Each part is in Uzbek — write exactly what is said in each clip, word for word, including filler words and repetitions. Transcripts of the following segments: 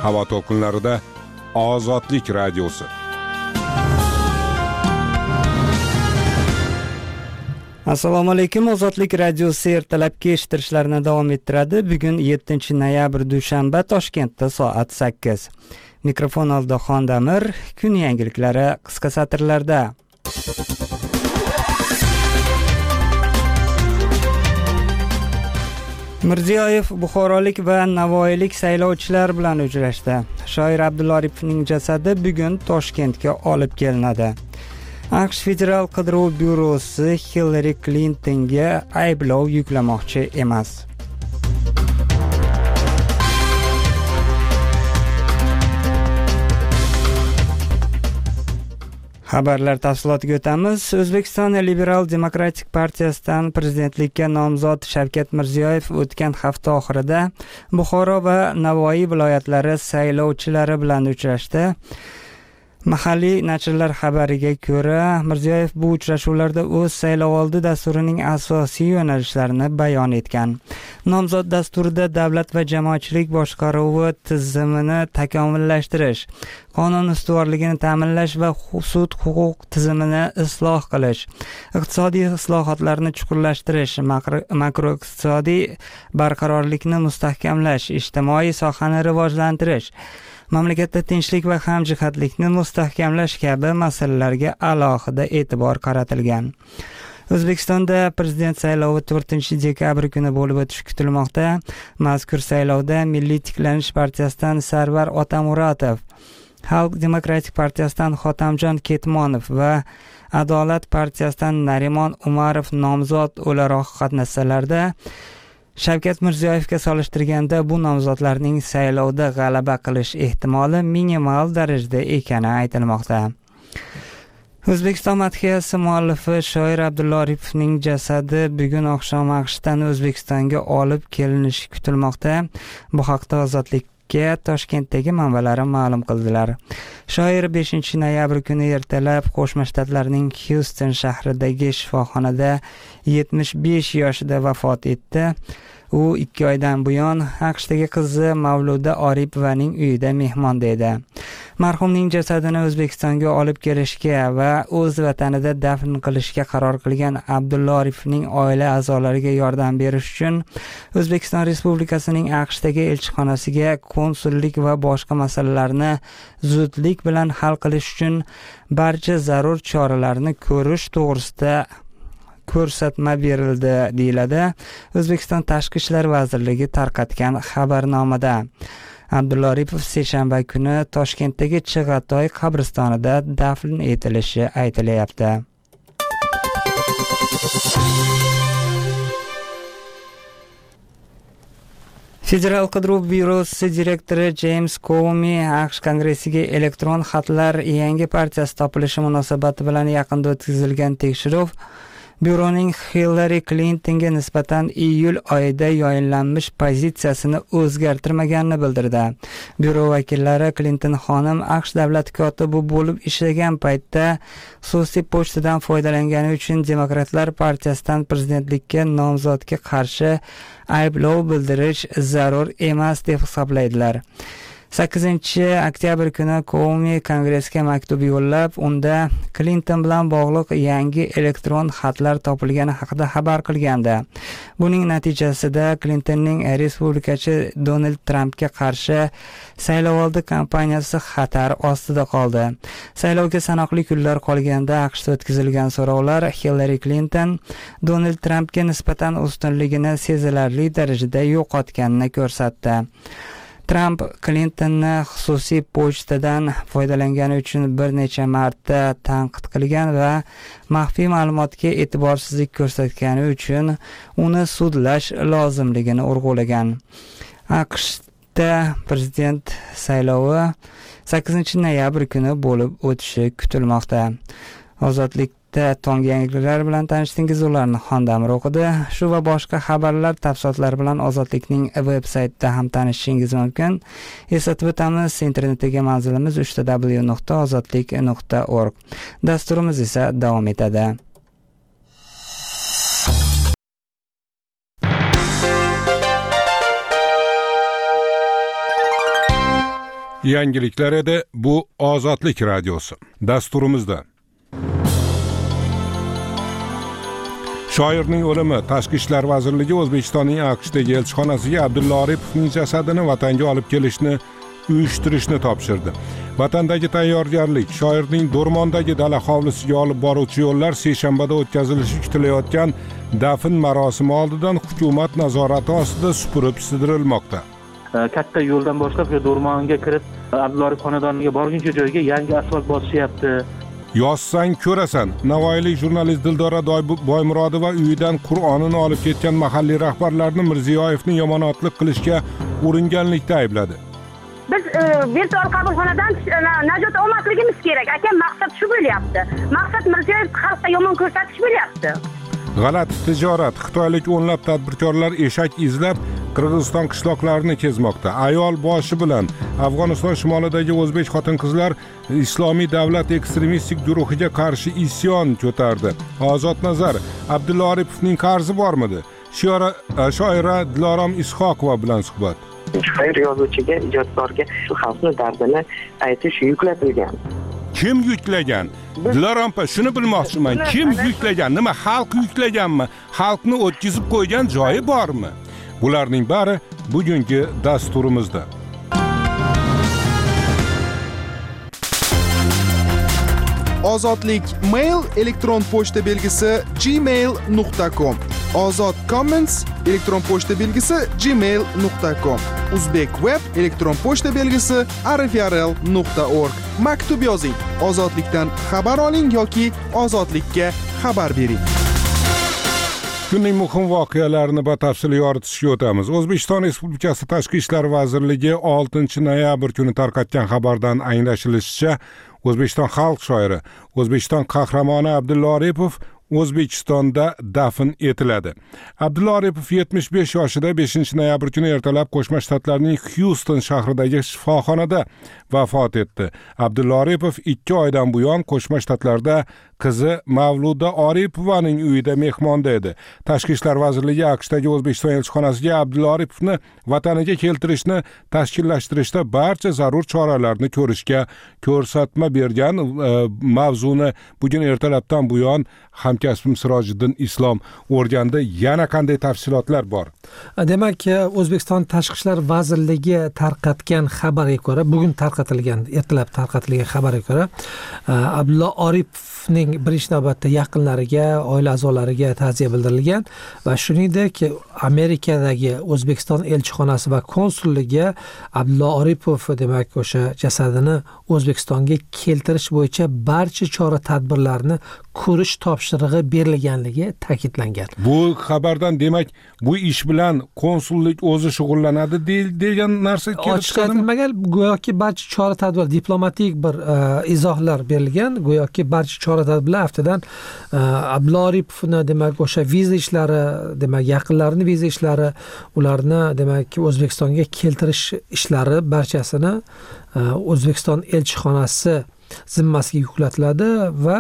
Havo to'lqinlarida Ozodlik radiosi. Assalomu alaykum. Ozodlik radiosi ertalabki eshittirishlarni davom ettiradi. Bugun yettinchi noyabr dushanba, Toshkentda soat sakkiz. Mikrofon oldida Xondamir. Kun yangiliklari qisqa satrlarda. Mirziyoyev buxorolik va navoiylik saylovchilar bilan uchrashdi. Shoir Abdulla Oripovning jasadi bugun Toshkentga olib kelinadi. AQSh Federal qidiruv byurosi Hillary Clintonga ayblov yuklamoqchi emas. Xabarlar tafsilotiga o'tamiz. O'zbekiston Liberal Demokratik partiyasidan prezidentlikka nomzod Shavkat Mirziyoyev o'tgan hafta oxirida Buxoro va Navoiy viloyatlari saylovchilari bilan uchrashdi. Mahalliy nashrlar xabariga ko'ra, Mirziyoyev bu uchrashuvlarda o'z saylovoldi dasturining asosiy yo'nalishlarini bayon etgan. Nomzod dasturida davlat va jamoatchilik boshqaruvi tizimini takomillashtirish, qonun ustuvorligini ta'minlash va sud huquq tizimini isloh qilish, iqtisodiy islohotlarni chuqurlashtirish, makroiqtisodiy barqarorlikni mustahkamlash, ijtimoiy sohani rivojlantirish, mamlakatda tinchlik va hamjihatlikni mustahkamlash kabi masalalarga alohida e'tibor qaratilgan. O'zbekistonda prezident saylovi to'rtinchi dekabr kuni bo'lib o'tishi kutilmoqda. Mazkur saylovda Milliy tiklanish partiyasidan Sarvar Otamuratov, Xalq demokratik partiyasidan Xotamjon Ketmonov va Adolat partiyasidan Narimon Umarov nomzod o'laroq qatnashsalarda, Shavkat Mirziyoyevga solishtirganda bu nomzodlarning saylovda g'alaba qilish ehtimoli minimal darajada ekani aytilmoqda. O'zbekiston madhiyasi muallifi shoir Abdulla Oripovning jasadi bugun oqshom AQShdan O'zbekistonga olib kelinishi kutilmoqda. Bu haqda Ozodlik Toshkentdagi manbalari ma'lum qildilar. Shoir beshinchi noyabr kuni ertalab Qo'shma Shtatlarning Houston shahridagi shifoxonada yetmish besh yoshida vafot etdi. U ikki oydan buyon AQShdagi qizi Mavluda Oripovaning uyida mehmonda edi. Marhumning jasadini O'zbekistonga olib kelishga va o'z vatanida dafn qilishga qaror qilgan Abdulla Oripovning oila a'zolariga yordam berish uchun O'zbekiston Respublikasining AQShdagi elchixonasiga konsullik va boshqa masalalarni zudlik bilan hal qilish uchun barcha zarur choralarni ko'rish to'g'risida ko'rsatma berildi, deyiladi O'zbekiston Tashqi ishlar vazirligi tarqatgan xabarnomada. Abdulla Oripov seshanba kuni Toshkentdagi Chig'atoy qabristonida dafn etilishi aytilyapti. Federal qidiruv byurosi direktori James Comey AQSh kongressiga elektron xatlar yangi partiyasi topilishi munosabati bilan yaqinda o'tkazilgan tekshiruv byuroning Hillary Clintonga nisbatan iyul oyida yoyinlanmish pozitsiyasini o'zgartirmaganini bildirdi. Byuro vakillari Clinton xonim AQSh davlat kotibi bo'lib ishlagan paytda xususiy pochtadan foydalangani uchun Demokratlar partiyasidan prezidentlikka nomzodga qarshi ayblov bildirish zarur emas deb hisoblaydilar. sakkizinchi oktyabr kuni Comey kongressga maktub yo'llab, unda Clinton bilan bog'liq yangi elektron xatlar topilgani haqida xabar qilgandi. Buning natijasida Clintonning respublikachi Donald Trampga qarshi saylovoldi kampaniyasi xatar ostida qoldi. Saylovga sanoqli kunlar qolganda AQShda o'tkazilgan so'rovlar Hillary Clinton Donald Trampga nisbatan ustunligini sezilarli darajada yo'qotganini ko'rsatdi. Trump Clintonni xususiy pochtadan foydalangani uchun bir necha marta tanqid qilgan va maxfiy ma'lumotga e'tiborsizlik ko'rsatgani uchun uni sudlash lozimligini urg'ulagan. AQShda prezident saylovi sakkizinchi noyabr kuni bo'lib o'tishi kutilmoqda. Ozodlikda tonggi yangiliklar bilan tanishdingiz, ularni Xondamir o'qidi. Shu va boshqa xabarlar tafsilotlari bilan Ozodlikning veb-saytida ham tanishishingiz mumkin. Eslatib o'tamiz, internetdagi manzilimiz uch w w nuqta ozodlik nuqta org. Dasturimiz esa davom etadi. Yangiliklar edi, bu Ozodlik radiosi. Dasturimizda shoirning o'limi. Tashqi ishlar vazirligi O'zbekistonning AQShdagi elchixonasiga Abdulla Oripovning jasadini vatanga olib kelishni uyushtirishni topshirdi. Vatandagi tayyorgarlik, shoirning Do'rmondagi dala hovlisiga olib boruvchi yo'llar seshanbada o'tkazilishi kutilayotgan dafn marosimi oldidan hukumat nazorati ostida supurib sidirilmoqda. Katta yo'ldan boshlab Do'rmonga kirib, Abdulla Oripov xonadoniga borguncha joyga yangi asfalt bosishyapti. Yozsang ko'rasan. Navoiylik jurnalist Dildora Boymurodova uyidan Qur'onini olib ketgan mahalliy rahbarlarni Mirziyoyevni yomonotlik qilishga uringanlikda aybladi. Biz virtual qabulxonadan najot olmasligimiz kerak. Aka, maqsad shu bo'lyapti. Maqsad Mirziyoyev xalqqa yomon ko'rsatish bo'lyapti. G'alati tijorat. Xitoylik o'nlab tadbirkorlar eshak izlab Qirg'iziston qishloqlarini kezmoqda. Ayol boshi bilan Afg'oniston shimolidagi o'zbek xotin-qizlar Islomiy davlat ekstremistik guruhiga qarshi isyon ko'tardi. Ozod nazar, Abdulla Oripovning qarzi bormidi? Shoira Dilorom Ishoqova bilan suhbat. Shoir yozuvchiga, ijodkorga shu xalqning dardini aytish yuklatilgan. Kim yuklagan? Dilorom opa, shuni bilmoqchiman. Kim yuklagan? Nima, xalq yuklaganmi? Xalqni o'tkazib qo'ygan joyi bormi? Bularning bari bugungi dasturimizda. Ozodlik mail elektron pochta belgisi gmail nuqta com. Ozod comments elektron pochta belgisi gmail nuqta com. Uzbek web elektron pochta belgisi arifrl nuqta org. Maktub yozing. Ozodlikdan xabar oling yoki ozodlikka xabar bering. Kunning muhim voqealarini batafsil yoritishga o'tamiz. O'zbekiston Respublikasi Tashqi ishlar vazirligi oltinchi noyabr kuni tarqatgan xabardan anglashilishicha, O'zbekiston xalq shoiri, O'zbekiston qahramoni Abdulla Oripov O'zbekistonda dafn etiladi. Abdulla Oripov yetmish besh yoshida beshinchi noyabr kuni ertalab Qo'shma Shtatlarning Hyuston shahridagi shifoxonada vafot etdi. Abdulla Oripov ikki oydan buyon Qo'shma Shtatlarda qizi Mavluda Oripovaning uyida mehmonda edi. Tashqi ishlar vazirligi AQShdagi O'zbekiston elchixonasiga Abdulla Oripovni vataniga keltirishni tashkillashtirishda barcha zarur choralarni ko'rishga ko'rsatma bergan. Mavzuni bugun ertalabdan buyon hamkasbim Sirojiddin Islom o'rgandi. Yana qanday tafsilotlar bor? Demak, O'zbekiston Tashqi ishlar vazirligi tarqatgan xabarga ko'ra, bugun tarqatilgan, ertalab tarqatilgan xabarga ko'ra, Abdulla Oripovning birinchi navbatda yaqinlariga, oila a'zolariga ta'ziya bildirilgan va shuningdek Amerikadagi O'zbekiston elchixonasi va konsulligi Abdulla Oripov demak o'sha jasadini O'zbekistonga keltirish bo'yicha barcha chora-tadbirlarni ko'rish topshirig'i berilganligi ta'kidlangan. Bu xabardan demak bu ish bilan konsullik o'zi shug'ullanadi degan narsa kelib chiqadimi? Aytilmagan, go'yoki barcha chora-tadbir, diplomatik bir izohlar berilgan, go'yoki barcha chora-tadbirlar aftidan Abdulla Oripovni demak o'sha viza ishlari, demak yaqinlarini viza ishlari, ularni demak O'zbekistonga keltirish ishlari barchasini O'zbekiston elchixonasi zimmasiga yuklatiladi va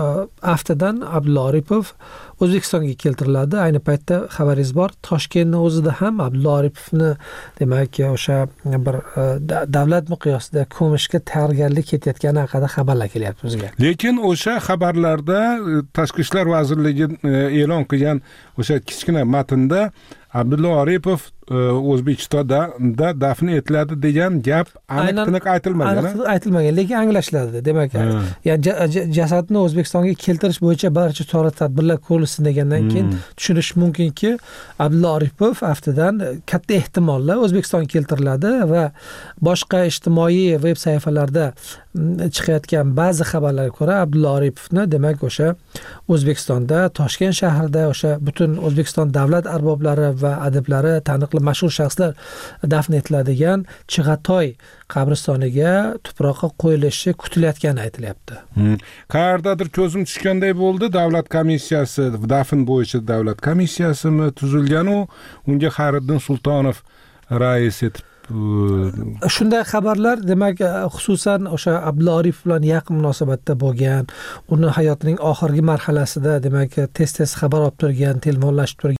aftidan Abdulla Oripov O'zbekistonga keltiriladi. Ayni paytda xabaringiz bor, Toshkentning o'zida ham Abdulla Oripovni demak o'sha bir davlat miqyosida ko'mishga tayyorgarlik ketayotgani haqida xabarlar kelyapti bizga. Lekin o'sha xabarlarda Tashqi ishlar vazirligi e'lon qilgan o'sha kichkina matnda Abdulla Oripov O'zbekistonda dafn etiladi degan gap aniq-tiniq aytilmagan. Aniq aytilmagan, lekin anglashiladi. Demak, ya'ni jasadni O'zbekistonga keltirish bo'yicha barcha chora-tadbirlar ko'rilsin degandan keyin tushunish mumkinki, Abdulla Oripov aftidan katta ehtimollar O'zbekistonga keltiriladi va boshqa ijtimoiy veb sahifalarda chiqayotgan ba'zi xabarlarga ko'ra Abdulla Oripovni demak o'sha O'zbekistonda Toshkent shahrida o'sha butun O'zbekiston davlat arboblari va adiblari, taniqli mashhur shaxslar dafn etiladigan Chig'atoy qabristoniga tuproqqa qo'yilishi kutilayotgani aytilyapti. Qayerdadir ko'zim tushganday bo'ldi, davlat komissiyasi, dafn bo'yicha davlat komissiyasimi tuzilgan, u unga Xayriddin Sultonov rais etib shunday xabarlar demak xususan o'sha Abdulla Oripov bilan yaqin munosabatda bo'lgan, uni hayotining oxirgi marhalasida demak tez-tez xabar olib turgan, telefonlashib turgan